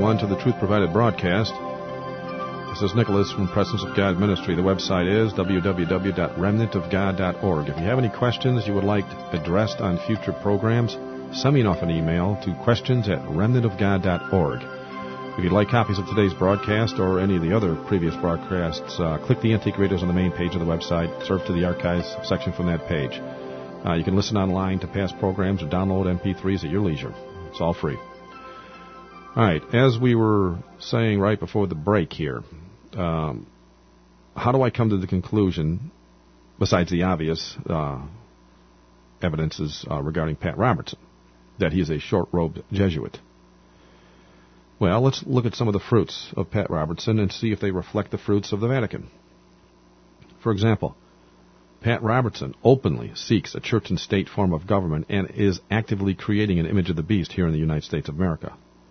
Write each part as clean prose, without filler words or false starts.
everyone, to the Truth Provided broadcast. This is Nicholas from Presence of God Ministry. The website is www.remnantofgod.org. If you have any questions you would like addressed on future programs, send me off an email to questions@remnantofgod.org. If you'd like copies of today's broadcast or any of the other previous broadcasts, click the Antique Radios on the main page of the website. Serve to the archives section from that page. You can listen online to past programs or download MP3s at your leisure. It's all free. All right, as we were saying right before the break here, how do I come to the conclusion, besides the obvious evidences regarding Pat Robertson, that he is a short-robed Jesuit? Well, let's look at some of the fruits of Pat Robertson and see if they reflect the fruits of the Vatican. For example, Pat Robertson openly seeks a church and state form of government and is actively creating an image of the beast here in the United States of America.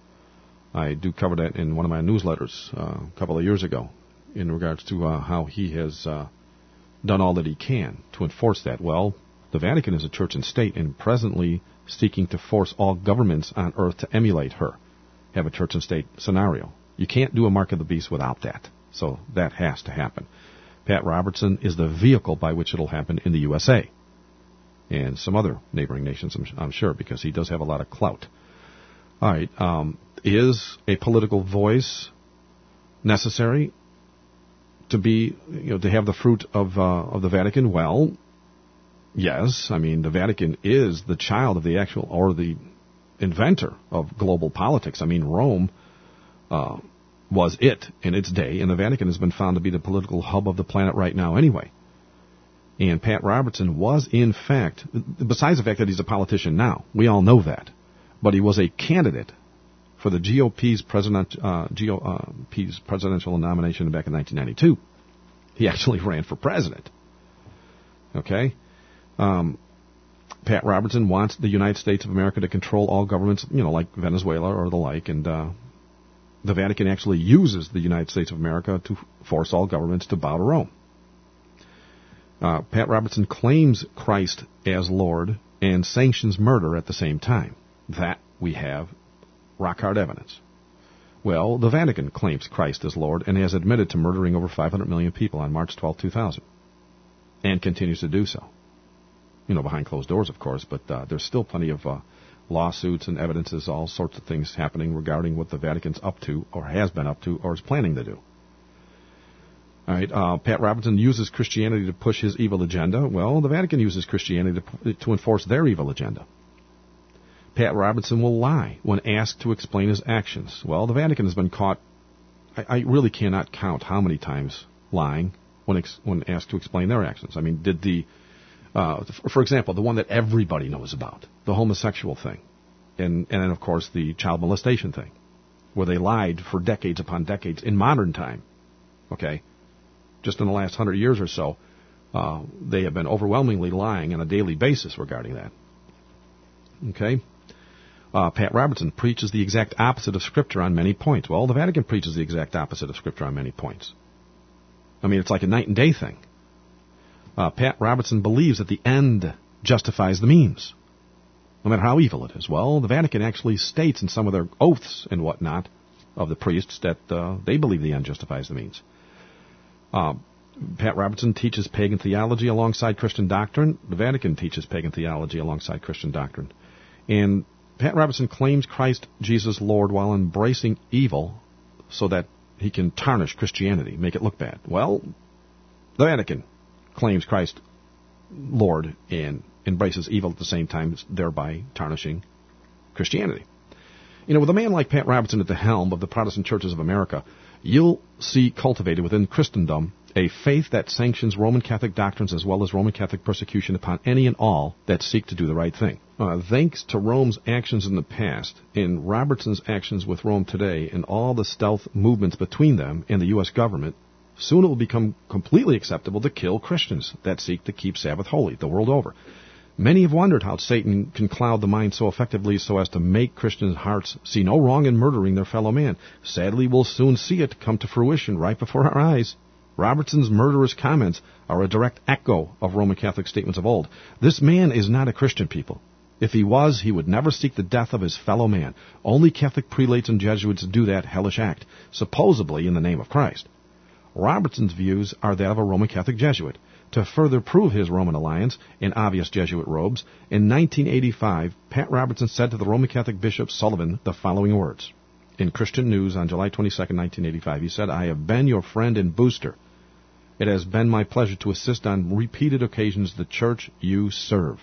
I do cover that in one of my newsletters a couple of years ago in regards to how he has done all that he can to enforce that. Well, the Vatican is a church and state and presently seeking to force all governments on earth to emulate her, have a church and state scenario. You can't do a mark of the beast without that, so that has to happen. Pat Robertson is the vehicle by which it'll happen in the USA and some other neighboring nations, I'm sure, because he does have a lot of clout. All right, is a political voice necessary to be, to have the fruit of the Vatican? Well, yes. I mean, the Vatican is the child of the actual, or the inventor of global politics. I mean, Rome was it in its day, and the Vatican has been found to be the political hub of the planet right now anyway. And Pat Robertson was, in fact, besides the fact that he's a politician now, we all know that, but he was a candidate for the GOP's presidential nomination back in 1992. He actually ran for president. Okay? Pat Robertson wants the United States of America to control all governments, like Venezuela or the like, and the Vatican actually uses the United States of America to force all governments to bow to Rome. Pat Robertson claims Christ as Lord and sanctions murder at the same time. That we have rock-hard evidence. Well, the Vatican claims Christ as Lord and has admitted to murdering over 500 million people on March 12, 2000, and continues to do so. Behind closed doors, of course, but there's still plenty of lawsuits and evidences, all sorts of things happening regarding what the Vatican's up to, or has been up to, or is planning to do. All right, Pat Robertson uses Christianity to push his evil agenda. Well, the Vatican uses Christianity to enforce their evil agenda. Pat Robertson will lie when asked to explain his actions. Well, the Vatican has been caught, I really cannot count how many times lying when asked to explain their actions. I mean, did for example, the one that everybody knows about, the homosexual thing, and then, of course, the child molestation thing, where they lied for decades upon decades in modern time, okay? Just in the last 100 years or so, they have been overwhelmingly lying on a daily basis regarding that, okay? Pat Robertson preaches the exact opposite of Scripture on many points. Well, the Vatican preaches the exact opposite of Scripture on many points. I mean, it's like a night and day thing. Pat Robertson believes that the end justifies the means, no matter how evil it is. Well, the Vatican actually states in some of their oaths and whatnot of the priests that they believe the end justifies the means. Pat Robertson teaches pagan theology alongside Christian doctrine. The Vatican teaches pagan theology alongside Christian doctrine. And Pat Robertson claims Christ Jesus Lord while embracing evil so that he can tarnish Christianity, make it look bad. Well, the Vatican claims Christ Lord and embraces evil at the same time, thereby tarnishing Christianity. With a man like Pat Robertson at the helm of the Protestant churches of America, you'll see cultivated within Christendom a faith that sanctions Roman Catholic doctrines as well as Roman Catholic persecution upon any and all that seek to do the right thing. Thanks to Rome's actions in the past, and Robertson's actions with Rome today, and all the stealth movements between them and the U.S. government, soon it will become completely acceptable to kill Christians that seek to keep Sabbath holy the world over. Many have wondered how Satan can cloud the mind so effectively so as to make Christians' hearts see no wrong in murdering their fellow man. Sadly, we'll soon see it come to fruition right before our eyes. Robertson's murderous comments are a direct echo of Roman Catholic statements of old. This man is not a Christian, people. If he was, he would never seek the death of his fellow man. Only Catholic prelates and Jesuits do that hellish act, supposedly in the name of Christ. Robertson's views are that of a Roman Catholic Jesuit. To further prove his Roman alliance in obvious Jesuit robes, in 1985, Pat Robertson said to the Roman Catholic Bishop Sullivan the following words. In Christian News on July 22, 1985, he said, "I have been your friend and booster. It has been my pleasure to assist on repeated occasions the church you serve."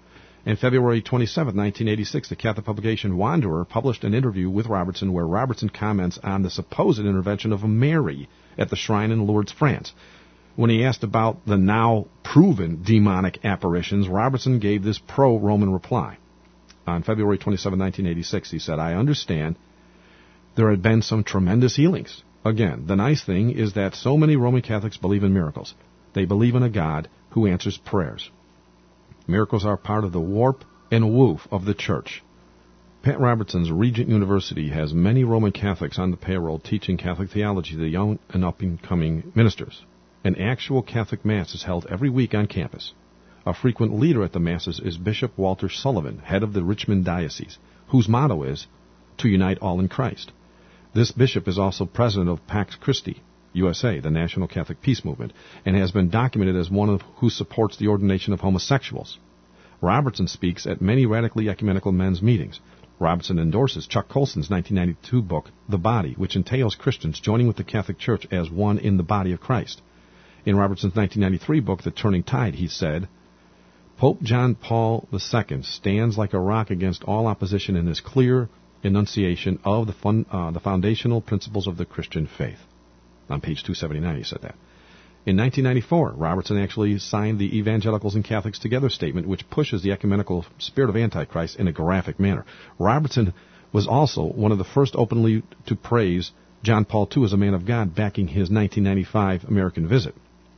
In February 27, 1986, the Catholic publication Wanderer published an interview with Robertson where Robertson comments on the supposed intervention of Mary at the shrine in Lourdes, France. When he asked about the now proven demonic apparitions, Robertson gave this pro-Roman reply. On February 27, 1986, he said, "I understand there had been some tremendous healings. Again, the nice thing is that so many Roman Catholics believe in miracles. They believe in a God who answers prayers. Miracles are part of the warp and woof of the church." Pat Robertson's Regent University has many Roman Catholics on the payroll teaching Catholic theology to the young and up-and-coming ministers. An actual Catholic Mass is held every week on campus. A frequent leader at the Masses is Bishop Walter Sullivan, head of the Richmond Diocese, whose motto is, "To unite all in Christ." This bishop is also president of Pax Christi, USA, the National Catholic Peace Movement, and has been documented as one who supports the ordination of homosexuals. Robertson speaks at many radically ecumenical men's meetings. Robertson endorses Chuck Colson's 1992 book, The Body, which entails Christians joining with the Catholic Church as one in the body of Christ. In Robertson's 1993 book, The Turning Tide, he said, "Pope John Paul II stands like a rock against all opposition in his clear enunciation of the foundational principles of the Christian faith." On page 279, he said that. In 1994, Robertson actually signed the Evangelicals and Catholics Together statement, which pushes the ecumenical spirit of Antichrist in a graphic manner. Robertson was also one of the first openly to praise John Paul II as a man of God, backing his 1995 American visit.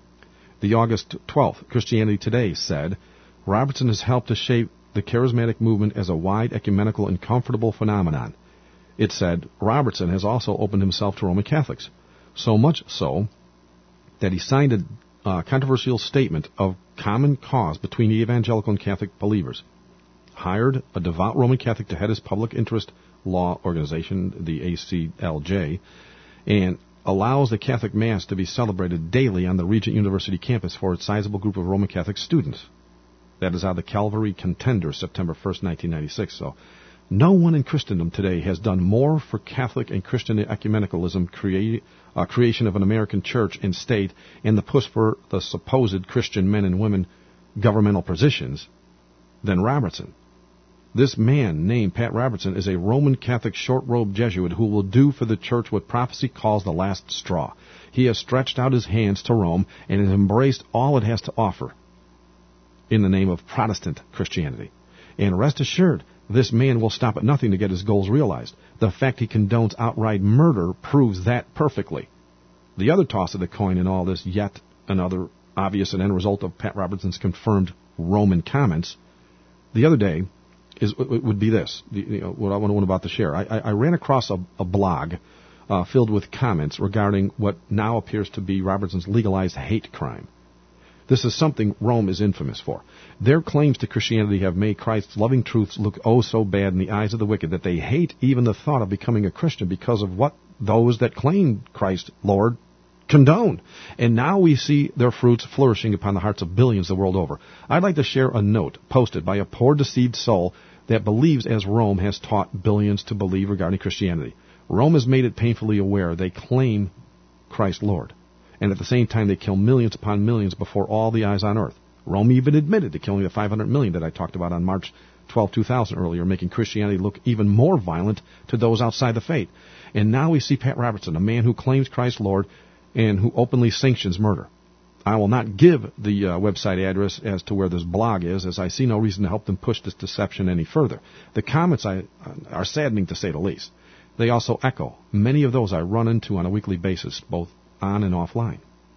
The August 12th Christianity Today said, "Robertson has helped to shape the charismatic movement as a wide ecumenical and comfortable phenomenon." It said, "Robertson has also opened himself to Roman Catholics, so much so that he signed a controversial statement of common cause between the evangelical and Catholic believers, hired a devout Roman Catholic to head his public interest law organization, the ACLJ, and allows the Catholic Mass to be celebrated daily on the Regent University campus for its sizable group of Roman Catholic students." That is out of the Calvary Contender, September 1st, 1996. So, no one in Christendom today has done more for Catholic and Christian ecumenicalism, creation of an American church and state, and the push for the supposed Christian men and women governmental positions than Robertson. This man, named Pat Robertson, is a Roman Catholic short-robed Jesuit who will do for the church what prophecy calls the last straw. He has stretched out his hands to Rome and has embraced all it has to offer in the name of Protestant Christianity. And rest assured, this man will stop at nothing to get his goals realized. The fact he condones outright murder proves that perfectly. The other toss of the coin in all this, yet another obvious and end result of Pat Robertson's confirmed Roman comments, the other day would be this, what I want about to share. I ran across a blog filled with comments regarding what now appears to be Robertson's legalized hate crime. This is something Rome is infamous for. Their claims to Christianity have made Christ's loving truths look oh so bad in the eyes of the wicked that they hate even the thought of becoming a Christian because of what those that claim Christ Lord condone. And now we see their fruits flourishing upon the hearts of billions the world over. I'd like to share a note posted by a poor deceived soul that believes as Rome has taught billions to believe regarding Christianity. Rome has made it painfully aware they claim Christ Lord. And at the same time, they kill millions upon millions before all the eyes on earth. Rome even admitted to killing the 500 million that I talked about on March 12, 2000 earlier, making Christianity look even more violent to those outside the faith. And now we see Pat Robertson, a man who claims Christ Lord and who openly sanctions murder. I will not give the website address as to where this blog is, as I see no reason to help them push this deception any further. The comments are saddening, to say the least. They also echo many of those I run into on a weekly basis, both on and offline.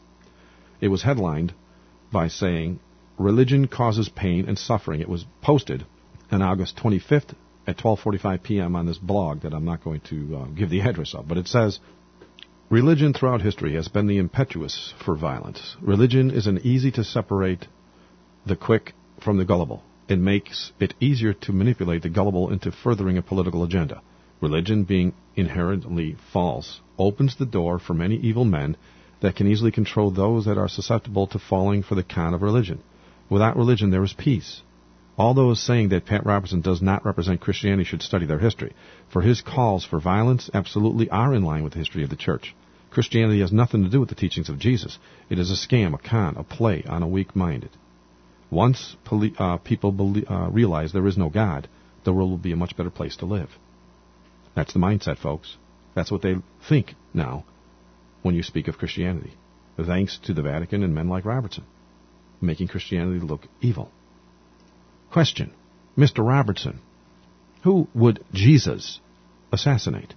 It was headlined by saying, "Religion causes pain and suffering." It was posted on August 25th at 12:45 p.m. on this blog that I'm not going to give the address of, but it says, "Religion throughout history has been the impetus for violence. Religion is an easy to separate the quick from the gullible. It makes it easier to manipulate the gullible into furthering a political agenda. Religion, being inherently false, opens the door for many evil men that can easily control those that are susceptible to falling for the con of religion. Without religion, there is peace. All those saying that Pat Robertson does not represent Christianity should study their history, for his calls for violence absolutely are in line with the history of the church. Christianity has nothing to do with the teachings of Jesus. It is a scam, a con, a play on a weak-minded. Once people realize there is no God, the world will be a much better place to live. That's the mindset, folks. That's what they think now when you speak of Christianity, thanks to the Vatican and men like Robertson, making Christianity look evil. Question. Mr. Robertson, who would Jesus assassinate?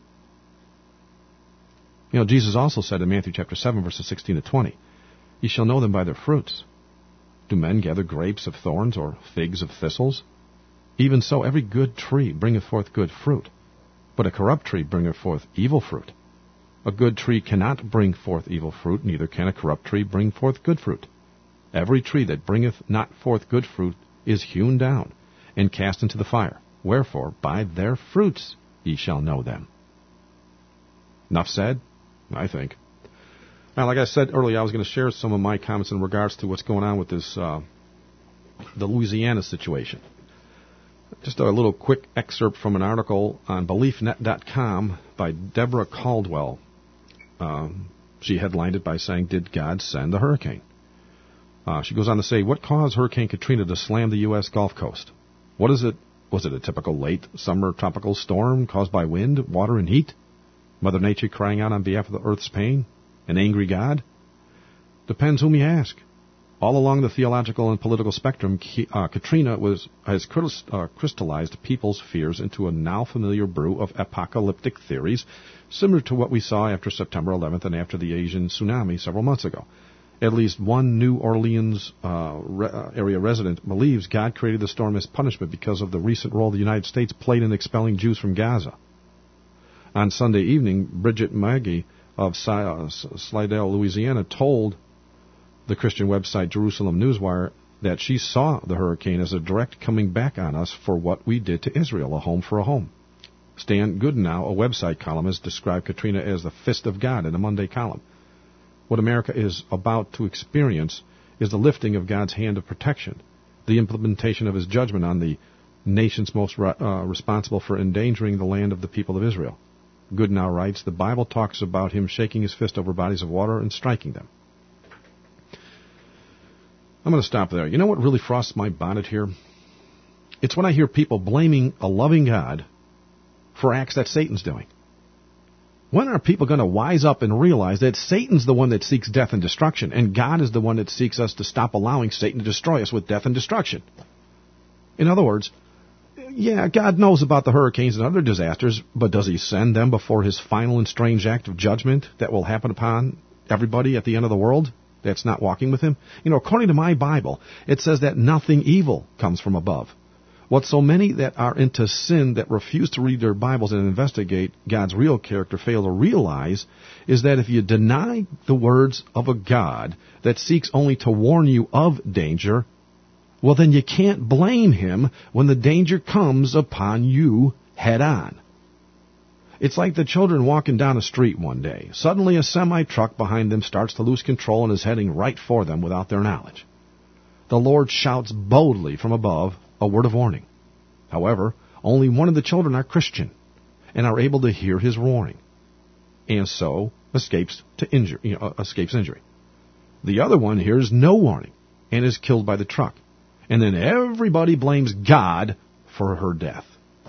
You know, Jesus also said in Matthew chapter 7, verses 16 to 20, "Ye shall know them by their fruits. Do men gather grapes of thorns or figs of thistles? Even so, every good tree bringeth forth good fruit, but a corrupt tree bringeth forth evil fruit. A good tree cannot bring forth evil fruit, neither can a corrupt tree bring forth good fruit. Every tree that bringeth not forth good fruit is hewn down, and cast into the fire. Wherefore, by their fruits ye shall know them." Enough said, I think. Now, like I said earlier, I was going to share some of my comments in regards to what's going on with this, the Louisiana situation. Just a little quick excerpt from an article on BeliefNet.com by Deborah Caldwell. She headlined it by saying, "Did God send the hurricane?" She goes on to say, "What caused Hurricane Katrina to slam the U.S. Gulf Coast? What is it? Was it a typical late summer tropical storm caused by wind, water, and heat? Mother Nature crying out on behalf of the Earth's pain? An angry God? Depends whom you ask. All along the theological and political spectrum, Katrina has crystallized people's fears into a now familiar brew of apocalyptic theories, similar to what we saw after September 11th and after the Asian tsunami several months ago. At least one New Orleans area resident believes God created the storm as punishment because of the recent role the United States played in expelling Jews from Gaza. On Sunday evening, Bridget Maggie of Slidell, Louisiana, told the Christian website Jerusalem Newswire that she saw the hurricane as a direct coming back on us for what we did to Israel, a home for a home. Stan Goodenow, a website columnist, described Katrina as the fist of God in a Monday column. What America is about to experience is the lifting of God's hand of protection, the implementation of his judgment on the nations most responsible for endangering the land of the people of Israel. Goodenow writes, "The Bible talks about him shaking his fist over bodies of water and striking them." I'm going to stop there. You know what really frosts my bonnet here? It's when I hear people blaming a loving God for acts that Satan's doing. When are people going to wise up and realize that Satan's the one that seeks death and destruction, and God is the one that seeks us to stop allowing Satan to destroy us with death and destruction? In other words, yeah, God knows about the hurricanes and other disasters, but does he send them before his final and strange act of judgment that will happen upon everybody at the end of the world that's not walking with him? You know, according to my Bible, it says that nothing evil comes from above. What so many that are into sin that refuse to read their Bibles and investigate God's real character fail to realize is that if you deny the words of a God that seeks only to warn you of danger, well, then you can't blame him when the danger comes upon you head on. It's like the children walking down a street one day. Suddenly a semi-truck behind them starts to lose control and is heading right for them without their knowledge. The Lord shouts boldly from above a word of warning. However, only one of the children are Christian and are able to hear his warning, and so escapes injury. The other one hears no warning and is killed by the truck. And then everybody blames God for her death.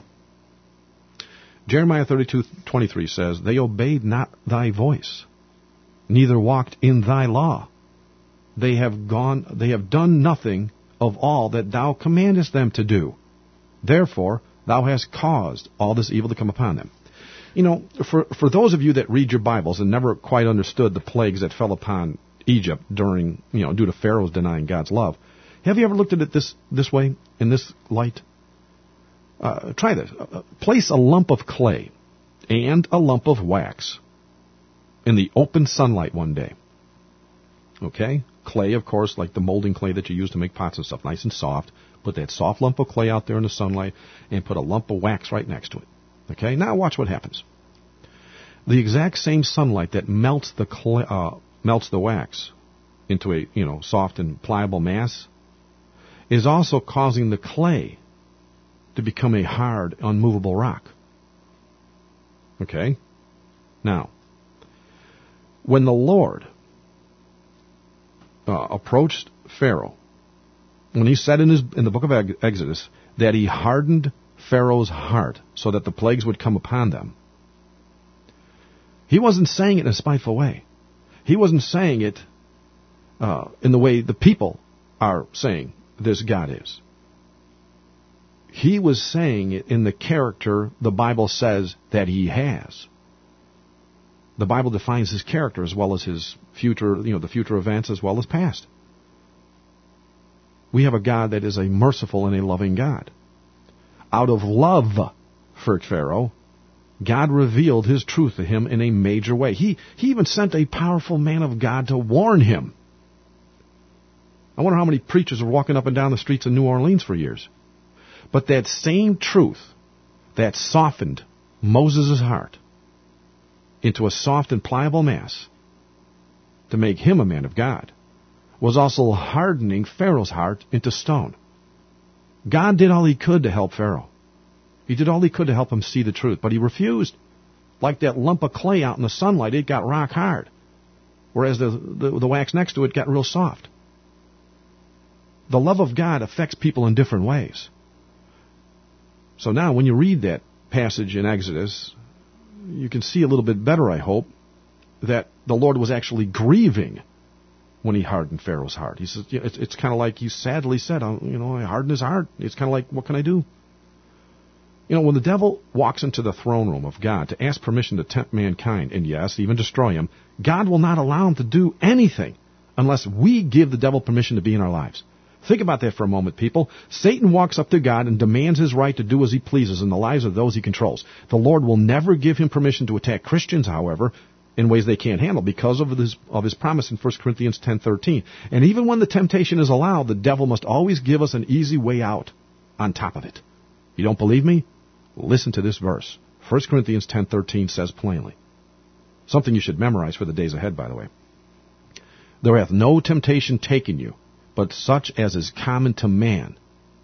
Jeremiah 32:23 says, "They obeyed not thy voice, neither walked in thy law. They have done nothing of all that thou commandest them to do. Therefore, thou hast caused all this evil to come upon them." You know, for those of you that read your Bibles and never quite understood the plagues that fell upon Egypt due to Pharaoh's denying God's love, have you ever looked at it this way, in this light? Try this. Place a lump of clay and a lump of wax in the open sunlight one day. Okay? clay, of course, like the molding clay that you use to make pots and stuff, nice and soft. Put that soft lump of clay out there in the sunlight and put a lump of wax right next to it. Okay, now watch what happens. The exact same sunlight that melts the clay, melts the wax into a soft and pliable mass is also causing the clay to become a hard, unmovable rock. Okay? Now, when the Lord approached Pharaoh, when he said in the book of Exodus that he hardened Pharaoh's heart so that the plagues would come upon them, he wasn't saying it in a spiteful way. He wasn't saying it in the way the people are saying this God is. He was saying it in the character the Bible says that he has. The Bible defines his character as well as his future, the future events as well as past. We have a God that is a merciful and a loving God. Out of love for Pharaoh, God revealed his truth to him in a major way. He even sent a powerful man of God to warn him. I wonder how many preachers were walking up and down the streets of New Orleans for years. But that same truth that softened Moses' heart into a soft and pliable mass to make him a man of God was also hardening Pharaoh's heart into stone. God did all he could to help Pharaoh. He did all he could to help him see the truth, but he refused. Like that lump of clay out in the sunlight, it got rock hard, whereas the wax next to it got real soft. The love of God affects people in different ways. So now when you read that passage in Exodus, you can see a little bit better, I hope, that the Lord was actually grieving when he hardened Pharaoh's heart. He says, it's kind of like he sadly said, I hardened his heart. It's kind of like, what can I do? When the devil walks into the throne room of God to ask permission to tempt mankind, and yes, even destroy him, God will not allow him to do anything unless we give the devil permission to be in our lives. Think about that for a moment, people. Satan walks up to God and demands his right to do as he pleases in the lives of those he controls. The Lord will never give him permission to attack Christians, however, in ways they can't handle because of his promise in 1 Corinthians 10:13. And even when the temptation is allowed, the devil must always give us an easy way out on top of it. You don't believe me? Listen to this verse. 1 Corinthians 10:13 says plainly. Something you should memorize for the days ahead, by the way. There hath no temptation taken you, but such as is common to man.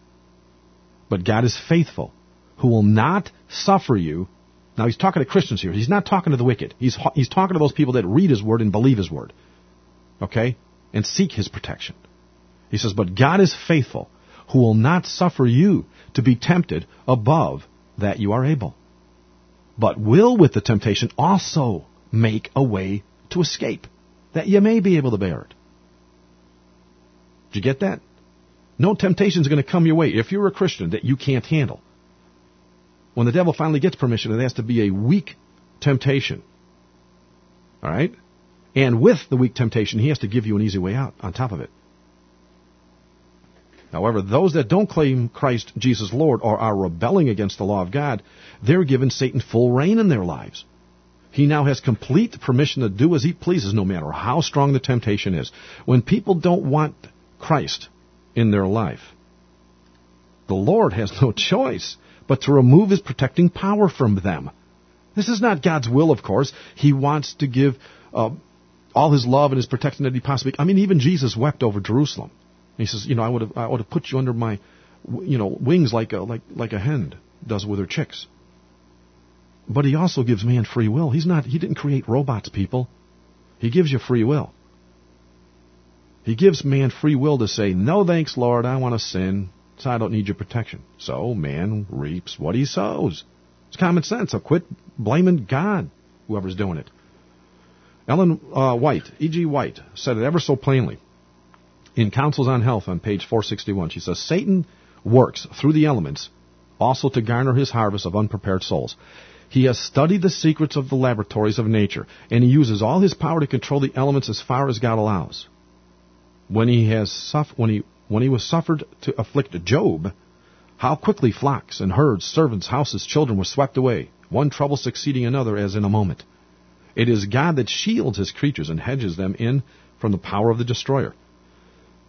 But God is faithful, who will not suffer you. Now he's talking to Christians here. He's not talking to the wicked. He's talking to those people that read his word and believe his word. Okay? And seek his protection. He says, but God is faithful, who will not suffer you to be tempted above that you are able, but will with the temptation also make a way to escape, that you may be able to bear it. Did you get that? No temptation is going to come your way if you're a Christian that you can't handle. When the devil finally gets permission, it has to be a weak temptation. All right? And with the weak temptation, he has to give you an easy way out on top of it. However, those that don't claim Christ Jesus Lord or are rebelling against the law of God, they're given Satan full reign in their lives. He now has complete permission to do as he pleases, no matter how strong the temptation is. When people don't want Christ in their life, the Lord has no choice but to remove his protecting power from them. This is not God's will, of course. He wants to give all his love and his protection that he possibly... I mean, even Jesus wept over Jerusalem. He says, I would have put you under my, wings like a hen does with her chicks. But he also gives man free will. He didn't create robots, people. He gives you free will. He gives man free will to say, no thanks, Lord, I want to sin, so I don't need your protection. So man reaps what he sows. It's common sense. So quit blaming God, whoever's doing it. Ellen White, E.G. White, said it ever so plainly. In Counsels on Health on page 461, she says, Satan works through the elements also to garner his harvest of unprepared souls. He has studied the secrets of the laboratories of nature, and he uses all his power to control the elements as far as God allows. When he was suffered to afflict Job, how quickly flocks and herds, servants, houses, children were swept away, one trouble succeeding another as in a moment. It is God that shields his creatures and hedges them in from the power of the destroyer.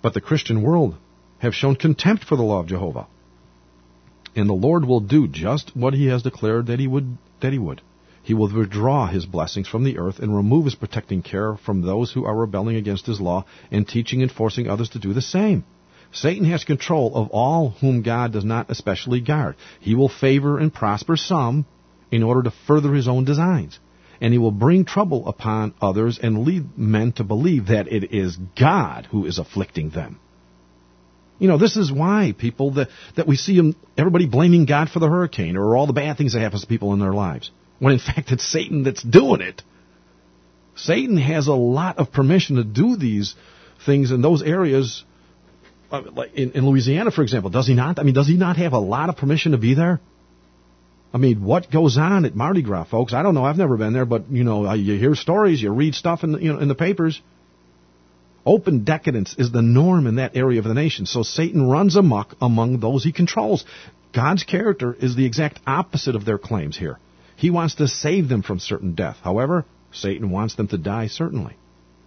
but the Christian world have shown contempt for the law of Jehovah. And the Lord will do just what he has declared that he would. He will withdraw his blessings from the earth and remove his protecting care from those who are rebelling against his law and teaching and forcing others to do the same. Satan has control of all whom God does not especially guard. He will favor and prosper some in order to further his own designs. And he will bring trouble upon others and lead men to believe that it is God who is afflicting them. You know, this is why people that we see everybody blaming God for the hurricane or all the bad things that happen to people in their lives, when in fact it's Satan that's doing it. Satan has a lot of permission to do these things in those areas. Like in Louisiana, for example, does he not? I mean, does he not have a lot of permission to be there? I mean, what goes on at Mardi Gras, folks? I don't know. I've never been there, but you know, you hear stories, you read stuff in the papers. Open decadence is the norm in that area of the nation. So Satan runs amok among those he controls. God's character is the exact opposite of their claims here. He wants to save them from certain death. However, Satan wants them to die certainly.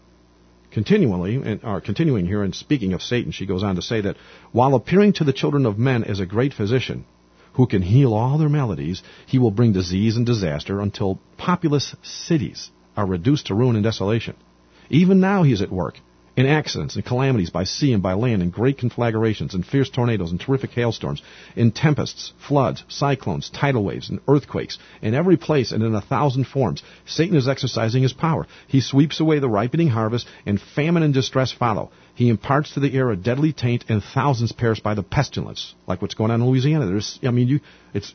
Continuing here and speaking of Satan, she goes on to say that while appearing to the children of men as a great physician who can heal all their maladies, he will bring disease and disaster until populous cities are reduced to ruin and desolation. Even now he is at work in accidents and calamities by sea and by land, in great conflagrations, in fierce tornadoes and terrific hailstorms, in tempests, floods, cyclones, tidal waves, and earthquakes, in every place and in 1,000 forms. Satan is exercising his power. He sweeps away the ripening harvest, and famine and distress follow. He imparts to the air a deadly taint, and thousands perish by the pestilence, like what's going on in Louisiana. It's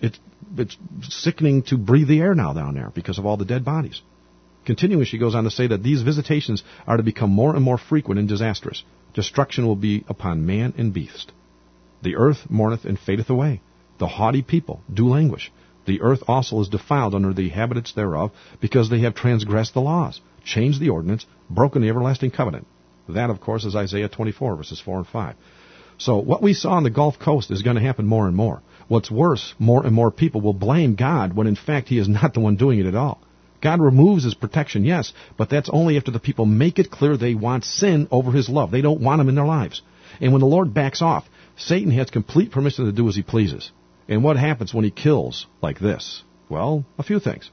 sickening to breathe the air now down there because of all the dead bodies. Continuing, she goes on to say that these visitations are to become more and more frequent and disastrous. Destruction will be upon man and beast. The earth mourneth and fadeth away. The haughty people do languish. The earth also is defiled under the inhabitants thereof, because they have transgressed the laws, changed the ordinance, broken the everlasting covenant. That, of course, is Isaiah 24, verses 4 and 5. So what we saw on the Gulf Coast is going to happen more and more. What's worse, more and more people will blame God when in fact he is not the one doing it at all. God removes his protection, yes, but that's only after the people make it clear they want sin over his love. They don't want him in their lives. And when the Lord backs off, Satan has complete permission to do as he pleases. And what happens when he kills like this? Well, a few things.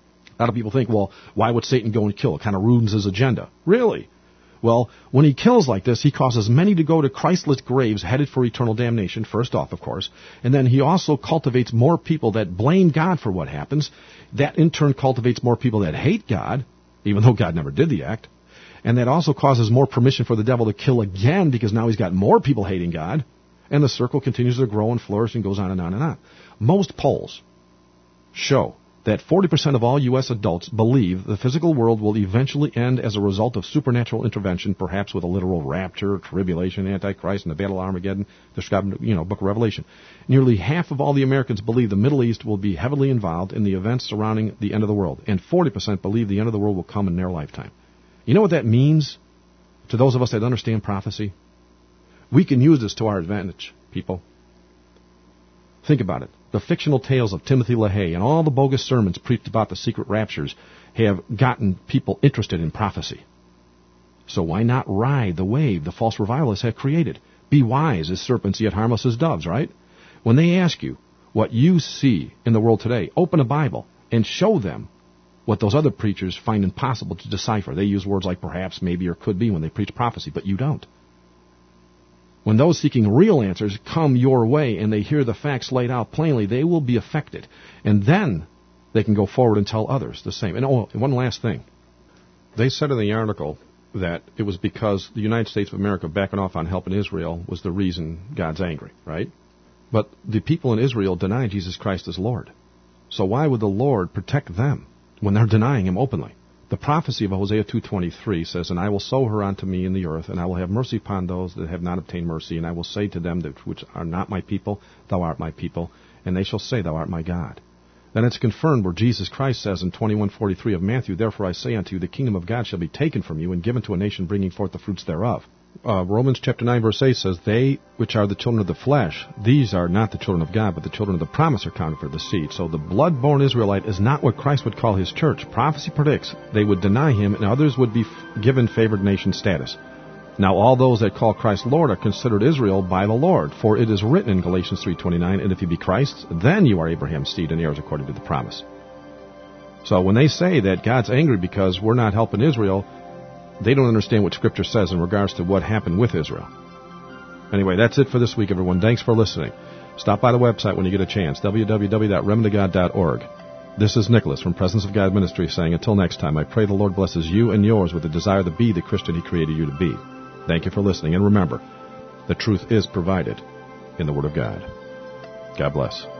A lot of people think, well, why would Satan go and kill? It kind of ruins his agenda. Really? Well, when he kills like this, he causes many to go to Christless graves headed for eternal damnation, first off, of course. And then he also cultivates more people that blame God for what happens. That, in turn, cultivates more people that hate God, even though God never did the act. And that also causes more permission for the devil to kill again, because now he's got more people hating God. And the circle continues to grow and flourish and goes on and on and on. Most polls show that 40% of all U.S. adults believe the physical world will eventually end as a result of supernatural intervention, perhaps with a literal rapture, tribulation, Antichrist, and the Battle of Armageddon, described in Book of Revelation. Nearly half of all the Americans believe the Middle East will be heavily involved in the events surrounding the end of the world, and 40% believe the end of the world will come in their lifetime. You know what that means to those of us that understand prophecy? We can use this to our advantage, people. Think about it. The fictional tales of Timothy LaHaye and all the bogus sermons preached about the secret raptures have gotten people interested in prophecy. So why not ride the wave the false revivalists have created? Be wise as serpents, yet harmless as doves, right? When they ask you what you see in the world today, open a Bible and show them what those other preachers find impossible to decipher. They use words like perhaps, maybe, or could be when they preach prophecy, but you don't. When those seeking real answers come your way and they hear the facts laid out plainly, they will be affected. And then they can go forward and tell others the same. And one last thing. They said in the article that it was because the United States of America backing off on helping Israel was the reason God's angry, right? But the people in Israel deny Jesus Christ as Lord. So why would the Lord protect them when they're denying him openly? The prophecy of Hosea 2:23 says, "And I will sow her unto me in the earth, and I will have mercy upon those that have not obtained mercy, and I will say to them that which are not my people, thou art my people, and they shall say, thou art my God." Then it's confirmed where Jesus Christ says in 21:43 of Matthew, "Therefore I say unto you, the kingdom of God shall be taken from you and given to a nation bringing forth the fruits thereof." Romans chapter 9 verse 8 says, "They which are the children of the flesh, these are not the children of God, but the children of the promise are counted for the seed." So the blood-born Israelite is not what Christ would call his church. Prophecy predicts they would deny him and others would be given favored nation status. Now all those that call Christ Lord are considered Israel by the Lord. For it is written in Galatians 3:29, and if you be Christ's, then you are Abraham's seed and heirs according to the promise. So when they say that God's angry because we're not helping Israel, they don't understand what Scripture says in regards to what happened with Israel. Anyway, that's it for this week, everyone. Thanks for listening. Stop by the website when you get a chance, www.remnantofgod.org. This is Nicholas from Presence of God Ministry saying, until next time, I pray the Lord blesses you and yours with the desire to be the Christian He created you to be. Thank you for listening, and remember, the truth is provided in the Word of God. God bless.